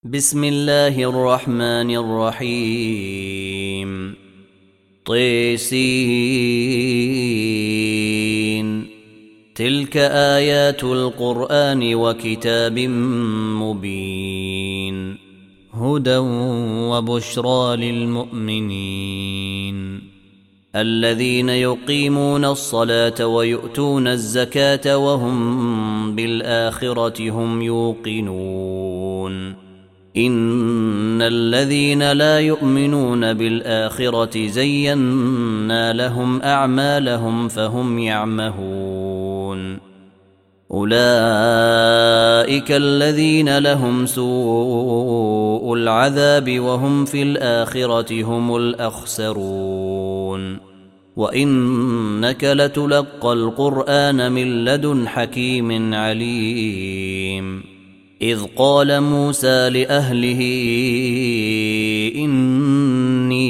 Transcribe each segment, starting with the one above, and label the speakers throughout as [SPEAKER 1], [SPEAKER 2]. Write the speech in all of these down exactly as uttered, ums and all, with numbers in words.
[SPEAKER 1] بسم الله الرحمن الرحيم. طيسين. تلك آيات القرآن وكتاب مبين، هدى وبشرى للمؤمنين الذين يقيمون الصلاة ويؤتون الزكاة وهم بالآخرة هم يوقنون. إن الذين لا يؤمنون بالآخرة زينا لهم أعمالهم فهم يعمهون. أولئك الذين لهم سوء العذاب وهم في الآخرة هم الأخسرون. وإنك لتلقى القرآن من لدن حكيم عليم. إذ قال موسى لأهله إني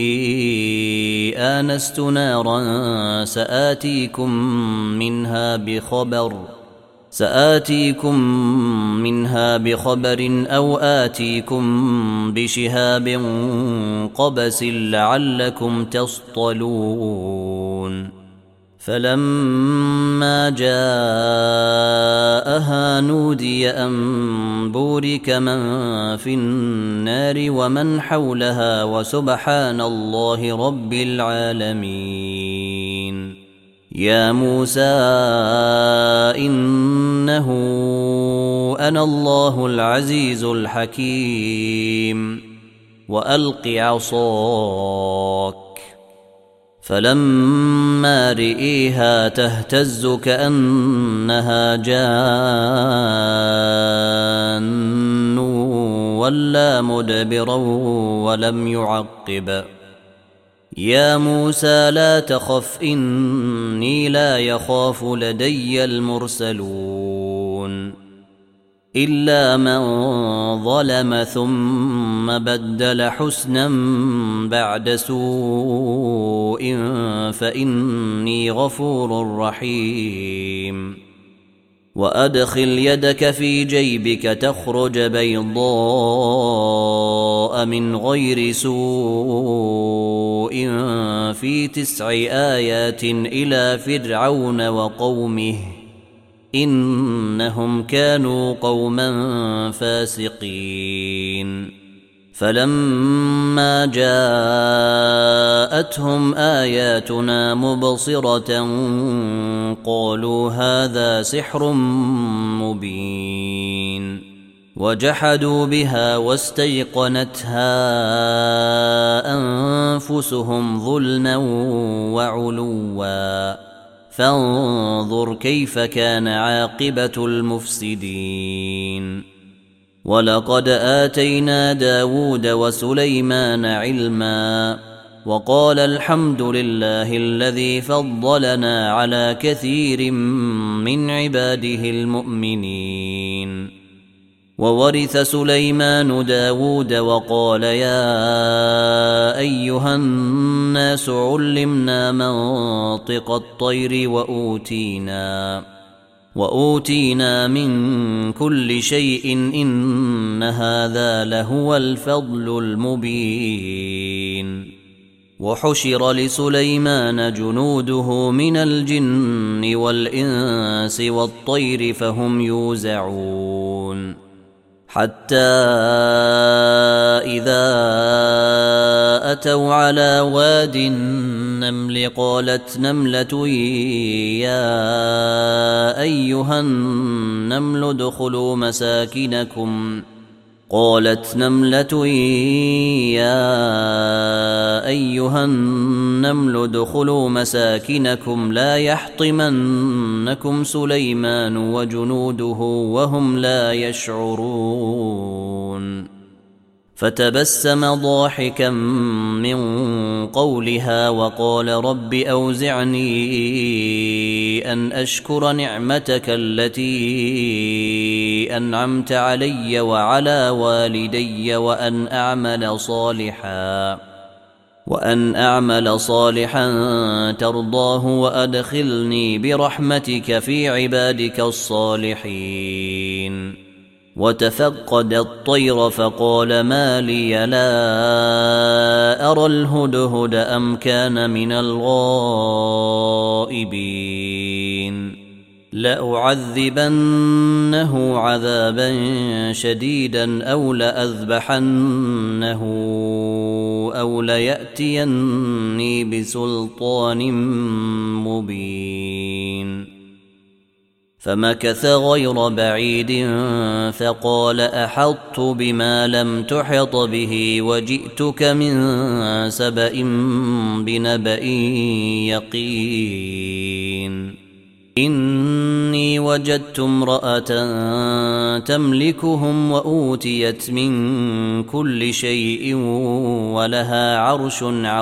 [SPEAKER 1] آنست نارا سآتيكم منها بخبر سآتيكم منها بخبر أو آتيكم بشهاب قبس لعلكم تصطلون. فلما جاءها نودي أن بورك من في النار ومن حولها وسبحان الله رب العالمين. يا موسى إنه أنا الله العزيز الحكيم وألق عصاك. فلما رئيها تهتز كأنها جان ولا مدبرا ولم يعقب. يا موسى لا تخف إني لا يخاف لدي المرسلون. إلا من ظلم ثم بدل حسنا بعد سوء فإني غفور رحيم. وأدخل يدك في جيبك تخرج بيضاء من غير سوء في تسع آيات إلى فرعون وقومه إنهم كانوا قوما فاسقين. فلما جاءتهم آياتنا مبصرة قالوا هذا سحر مبين، وجحدوا بها واستيقنتها أنفسهم ظلما وعلوا، فانظر كيف كان عاقبة المفسدين. ولقد آتينا داود وسليمان علما وقال الحمد لله الذي فضلنا على كثير من عباده المؤمنين. وورث سليمان داود وقال يا أيها الناس علمنا منطق الطير وأوتينا وأوتينا من كل شيء إن هذا لهو الفضل المبين. وحشر لسليمان جنوده من الجن والإنس والطير فهم يوزعون. حتى إذا أتوا على واد النمل قالت نملة يا أيها النمل ادخلوا مساكنكم قالت نملة يا أيها النمل ادخلوا مساكنكم لا يحطمنكم سليمان وجنوده وهم لا يشعرون. فتبسم ضاحكا من قولها وقال رب أوزعني أن أشكر نعمتك التي أنعمت علي وعلى والدي وأن أعمل صالحا وأن أعمل صالحا ترضاه وأدخلني برحمتك في عبادك الصالحين. وتفقد الطير فقال ما لي لا أرى الهدهد أم كان من الغائبين لأعذبنه عذابا شديدا أو لأذبحنه أو ليأتيني بسلطان مبين فمكث غير بعيد فقال أحطت بما لم تحط به وجئتك من سبأ بنبأ يقين إني وجدت امرأة تملكهم وأوتيت من كل شيء ولها عرش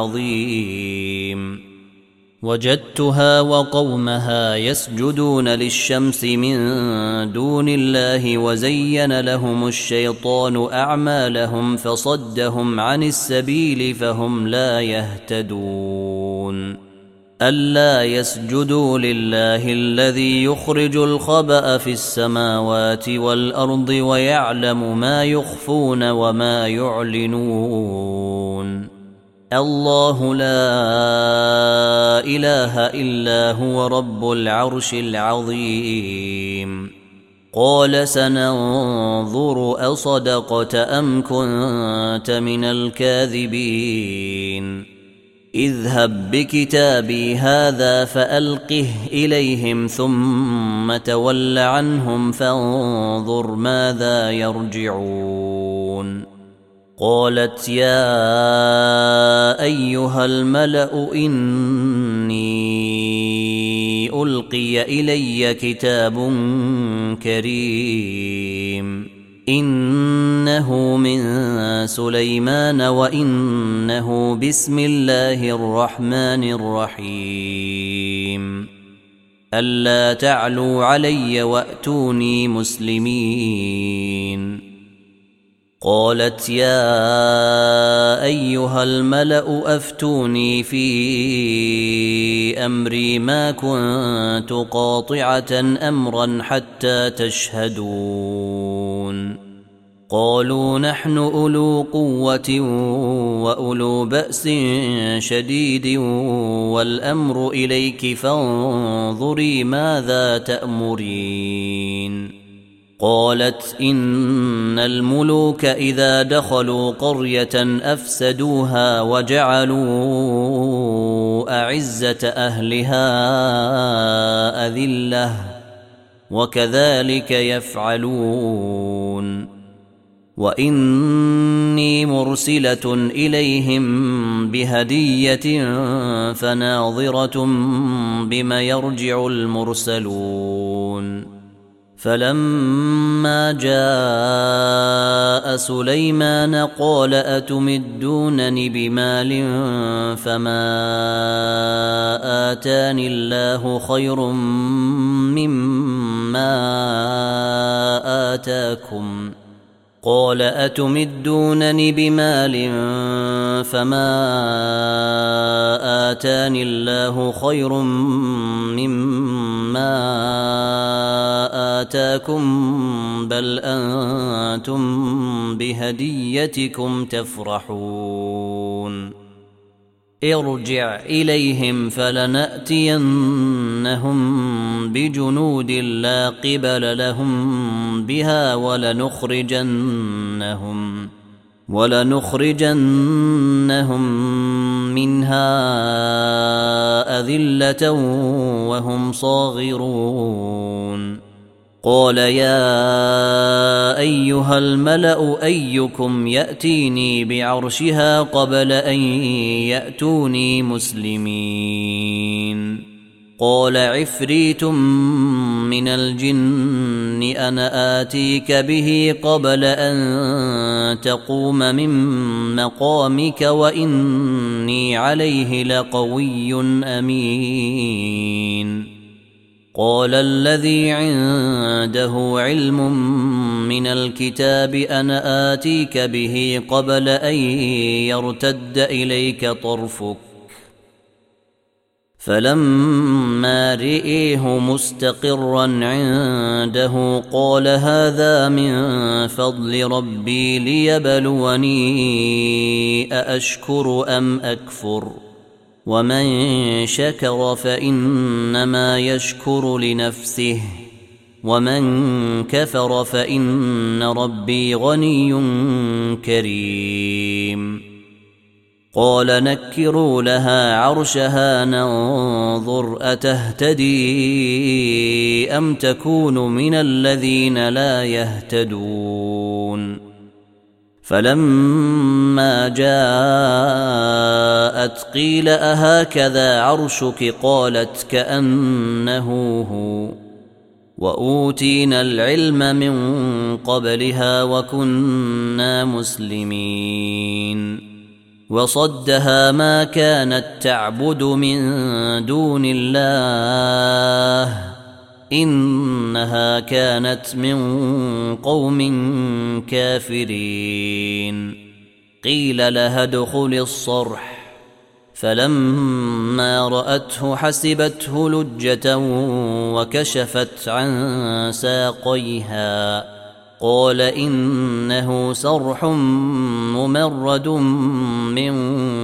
[SPEAKER 1] عظيم وجدتها وقومها يسجدون للشمس من دون الله وزين لهم الشيطان أعمالهم فصدهم عن السبيل فهم لا يهتدون ألا يسجدوا لله الذي يخرج الخبأ في السماوات والأرض ويعلم ما يخفون وما يعلنون الله لا إله إلا هو رب العرش العظيم قال سننظر أصدقت أم كنت من الكاذبين اذهب بكتابي هذا فألقه إليهم ثم تول عنهم فانظر ماذا يرجعون قالت يا أيها الملأ إني ألقي إلي كتاب كريم إنه من سليمان وإنه بسم الله الرحمن الرحيم ألا تعلوا علي وأتوني مسلمين قالت يا أيها الملأ أفتوني في أمري ما كنت قاطعة أمرا حتى تشهدون قالوا نحن أولو قوة وأولو بأس شديد والأمر إليك فانظري ماذا تأمرين قالت إن الملوك إذا دخلوا قرية أفسدوها وجعلوا أعزة أهلها أذلة وكذلك يفعلون وإني مرسلة إليهم بهدية فناظرة بما يرجع المرسلون فلما جاء سليمان قال أتمدونني بمال فما آتاني الله خير مما آتاكم قال أتمدونني بمال فما آتاني الله خير مما آتاكم بل أنتم بهديتكم تفرحون ارجع إليهم فلنأتينهم بجنود لا قبل لهم بها ولنخرجنهم ولنخرجنهم منها أذلة وهم صاغرون قال يا أيها الملأ أيكم يأتيني بعرشها قبل أن يأتوني مسلمين قال عفريت من الجن أنا آتيك به قبل أن تقوم من مقامك وإني عليه لقوي أمين قال الذي عنده علم من الكتاب أنا آتيك به قبل أن يرتد إليك طرفك فلما رئيه مستقرا عنده قال هذا من فضل ربي ليبلوني أأشكر أم أكفر ومن شكر فإنما يشكر لنفسه ومن كفر فإن ربي غني كريم. قال نكروا لها عرشها ننظر أتهتدي أم تكون من الذين لا يهتدون. فلما جاءت قيل أهكذا عرشك قالت كأنه هو وأوتينا العلم من قبلها وكنا مسلمين. وصدها ما كانت تعبد من دون الله إنها كانت من قوم كافرين. قيل لها ادخل الصرح فلما رأته حسبته لجة وكشفت عن ساقيها قال إنه صرح ممرد من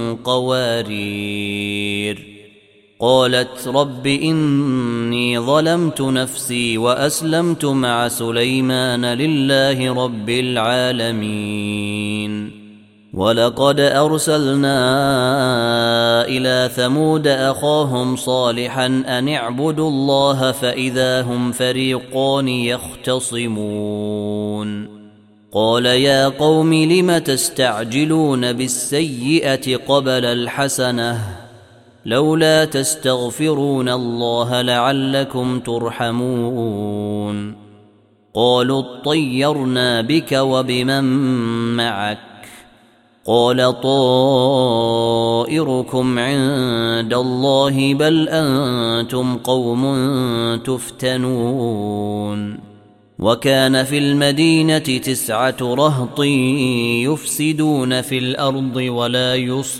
[SPEAKER 1] قوارير. قالت رب إني ظلمت نفسي وأسلمت مع سليمان لله رب العالمين. ولقد أرسلنا إلى ثمود أخاهم صالحا أن اعبدوا الله فإذا هم فريقان يختصمون. قال يا قوم لم تستعجلون بالسيئة قبل الحسنة لولا تستغفرون الله لعلكم ترحمون. قالوا اطيرنا بك وبمن معك قال طائركم عند الله بل أنتم قوم تفتنون. وكان في المدينة تسعة رهط يفسدون في الأرض ولا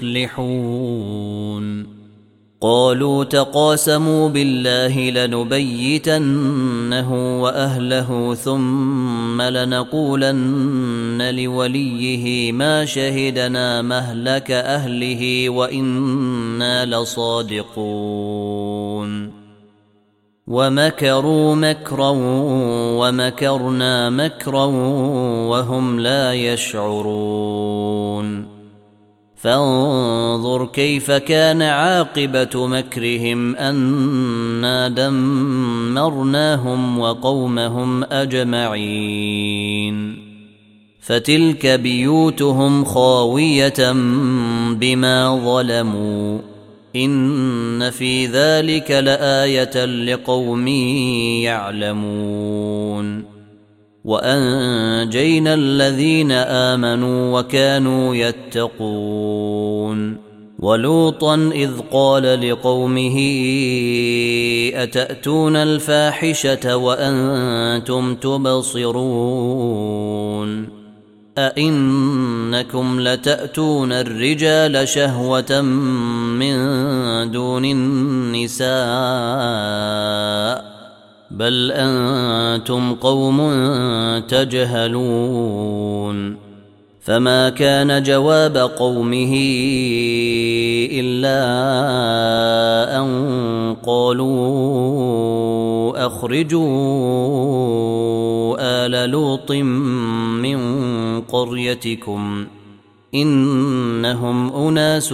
[SPEAKER 1] يصلحون. قالوا تقاسموا بالله لنبيتنه وأهله ثم لنقولن لوليه ما شهدنا مهلك أهله وإنا لصادقون. ومكروا مكرا ومكرنا مكرا وهم لا يشعرون. فانظر كيف كان عاقبة مكرهم أنا دمرناهم وقومهم أجمعين. فتلك بيوتهم خاوية بما ظلموا إن في ذلك لآية لقوم يعلمون. وأنجينا الذين آمنوا وكانوا يتقون. ولوطا إذ قال لقومه أتأتون الفاحشة وأنتم تبصرون أئنكم لتأتون الرجال شهوة من دون النساء بل أنتم قوم تجهلون. فما كان جواب قومه إلا أن قالوا أخرجوا آل لوط من قريتكم إنهم أناس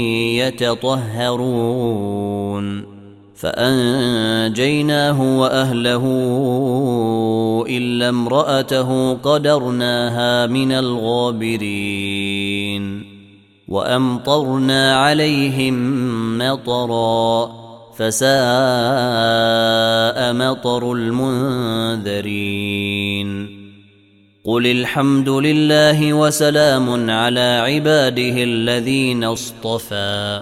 [SPEAKER 1] يتطهرون. فأنجيناه وأهله إلا امرأته قدرناها من الغابرين. وأمطرنا عليهم مطرا فساء مطر المنذرين. قل الحمد لله وسلام على عباده الذين اصطفى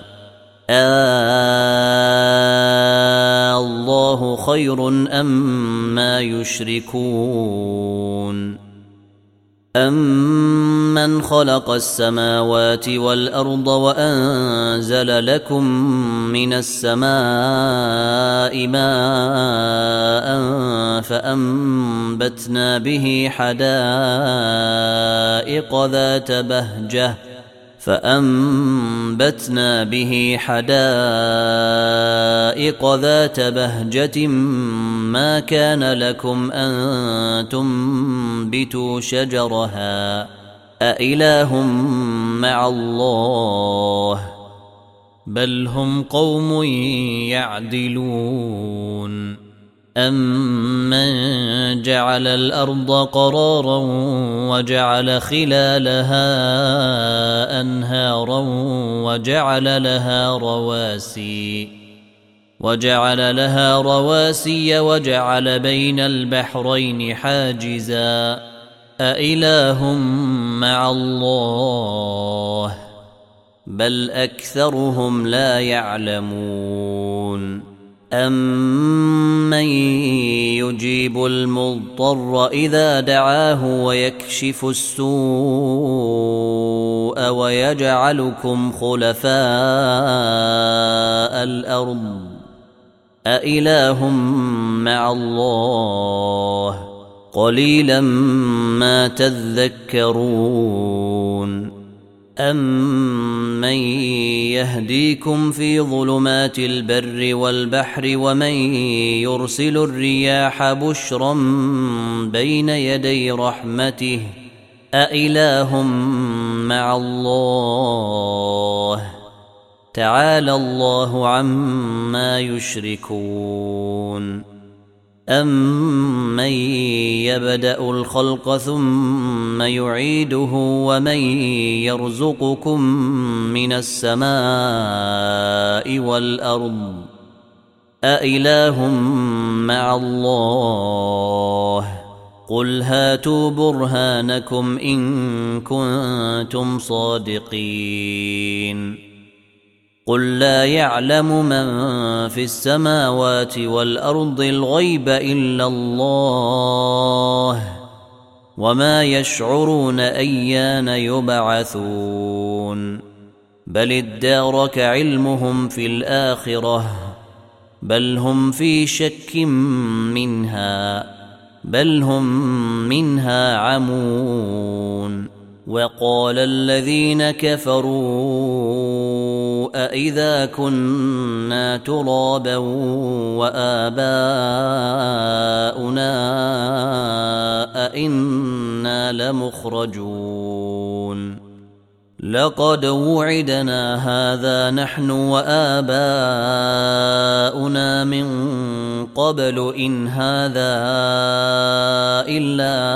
[SPEAKER 1] آه الله خير أم ما يشركون أَمَّنْ خَلَقَ السَّمَاوَاتِ وَالْأَرْضَ وَأَنزَلَ لَكُم مِّنَ السَّمَاءِ مَاءً فَأَنبَتْنَا بِهِ حَدَائِقَ ذَاتَ بَهْجَةٍ فأنبتنا به حدائق ذات بهجة ما كان لكم أن تنبتوا شجرها أإله مع الله بل هم قوم يعدلون أَمَّنْ جَعَلَ الْأَرْضَ قَرَارًا وَجَعَلَ خِلَالَهَا أَنْهَارًا وَجَعَلَ لَهَا رَوَاسِيَ وَجَعَلَ لَهَا رَوَاسِيَ وَجَعَلَ بَيْنَ الْبَحْرَيْنِ حَاجِزًا أَإِلَٰهٌ مَّعَ اللَّهِ بَلْ أَكْثَرُهُمْ لَا يَعْلَمُونَ أَمَّن يُجِيبُ الْمُضْطَرَّ إِذَا دَعَاهُ وَيَكْشِفُ السُّوءَ وَيَجْعَلُكُمْ خُلَفَاءَ الْأَرْضِ أَإِلَٰهٌ مَّعَ اللَّهِ قَلِيلًا مَّا تَذَكَّرُونَ أَمَّن يَهْدِيكُمْ فِي ظُلُمَاتِ الْبَرِّ وَالْبَحْرِ وَمَن يُرْسِلُ الرِّيَاحَ بُشْرًا بَيْنَ يَدَيْ رَحْمَتِهِ أَإِلَٰهٌ مَّعَ اللَّهِ تَعَالَى اللَّهُ عَمَّا يُشْرِكُونَ أَمَّن يَبْدَأُ الْخَلْقَ ثُمَّ يُعِيدُهُ وَمَن يَرْزُقُكُم مِّنَ السَّمَاءِ وَالْأَرْضِ أَإِلَٰهٌ مَّعَ اللَّهِ قُلْ هَاتُوا بُرْهَانَكُمْ إِن كُنتُمْ صَادِقِينَ قُل لا يعلم من في السماوات والأرض الغيب إلا الله وما يشعرون أيان يبعثون بل ادارك علمهم في الآخرة بل هم في شك منها بل هم منها عمون وقال الذين كفروا أإذا كنا ترابا وآباؤنا أإنا لمخرجون لقد وعدنا هذا نحن وآباؤنا من قبل إن هذا إلا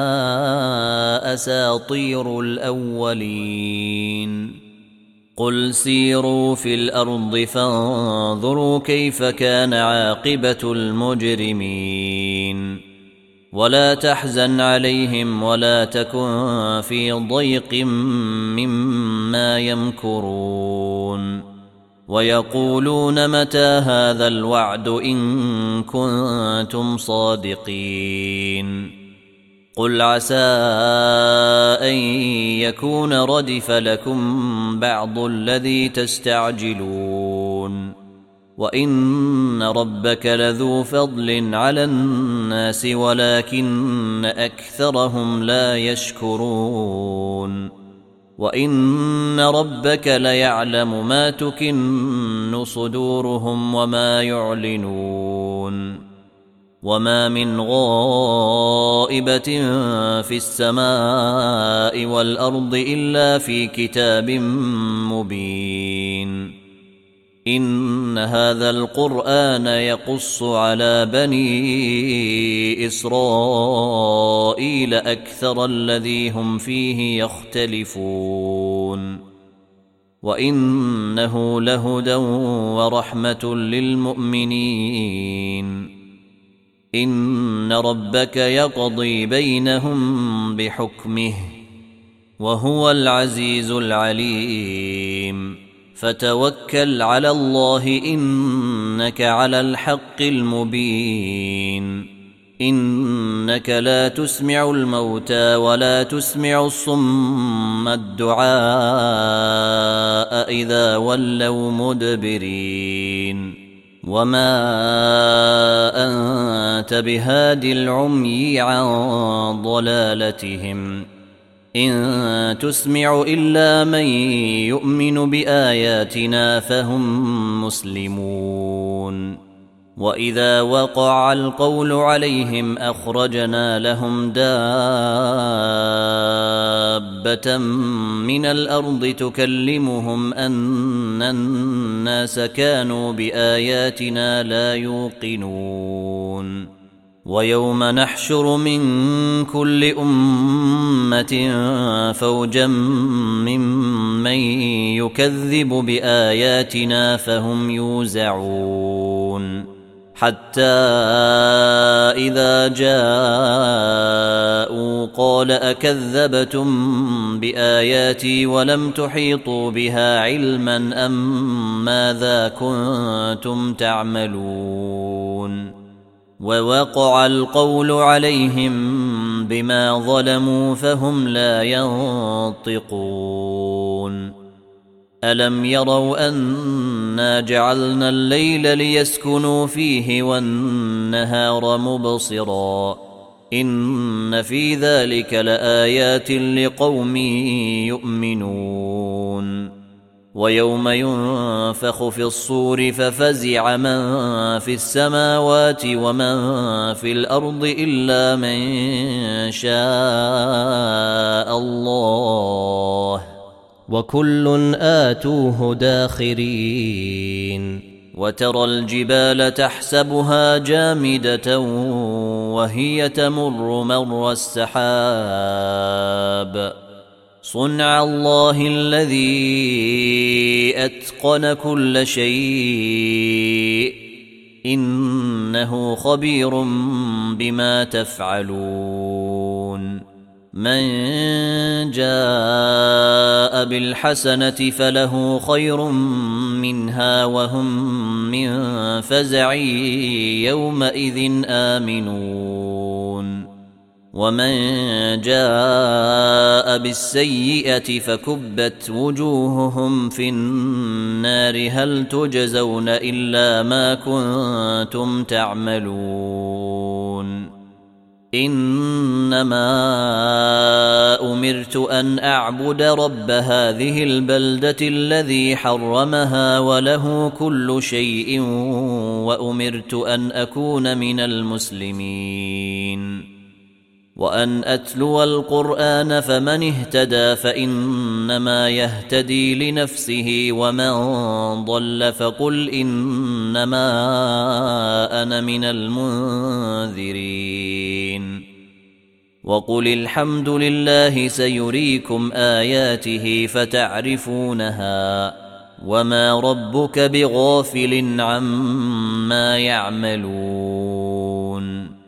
[SPEAKER 1] أساطير الأولين قل سيروا في الأرض فانظروا كيف كان عاقبة المجرمين ولا تحزن عليهم ولا تكن في ضيق مما يمكرون ويقولون متى هذا الوعد إن كنتم صادقين قل عسى أن يكون ردف لكم بعض الذي تستعجلون وإن ربك لذو فضل على الناس ولكن أكثرهم لا يشكرون وإن ربك ليعلم ما تكن صدورهم وما يعلنون وما من غائبة في السماء والأرض إلا في كتاب مبين إن هذا القرآن يقص على بني إسرائيل أكثر الذي هم فيه يختلفون وإنه لهدى ورحمة للمؤمنين إن ربك يقضي بينهم بحكمه وهو العزيز العليم فتوكل على الله إنك على الحق المبين إنك لا تسمع الموتى ولا تسمع الصم الدعاء إذا ولوا مدبرين وما أنت بهاد العمي عن ضلالتهم إن تسمع إلا من يؤمن بآياتنا فهم مسلمون وإذا وقع القول عليهم أخرجنا لهم دابة من الأرض تكلمهم أن الناس كانوا بآياتنا لا يوقنون ويوم نحشر من كل أمة فوجا ممن يكذب بآياتنا فهم يوزعون حتى إذا جاءوا قال أكذبتم بآياتي ولم تحيطوا بها علما أم ماذا كنتم تعملون ووقع القول عليهم بما ظلموا فهم لا ينطقون ألم يروا أنا جعلنا الليل ليسكنوا فيه والنهار مبصرا إن في ذلك لآيات لقوم يؤمنون ويوم ينفخ في الصور ففزع من في السماوات ومن في الأرض إلا من شاء الله وكل آتوه داخرين وترى الجبال تحسبها جامدة وهي تمر مر السحاب صنع الله الذي أتقن كل شيء إنه خبير بما تفعلون من جاء بالحسنة فله خير منها وهم من فزع يومئذ آمنون ومن جاء بالسيئة فكبت وجوههم في النار هل تجزون إلا ما كنتم تعملون إنما أمرت أن أعبد رب هذه البلدة الذي حرمها وله كل شيء وأمرت أن أكون من المسلمين وأن أتلو القرآن فمن اهتدى فإنما يهتدي لنفسه ومن ضل فقل إنما أنا من المنذرين وقل الحمد لله سيريكم آياته فتعرفونها وما ربك بغافل عما يعملون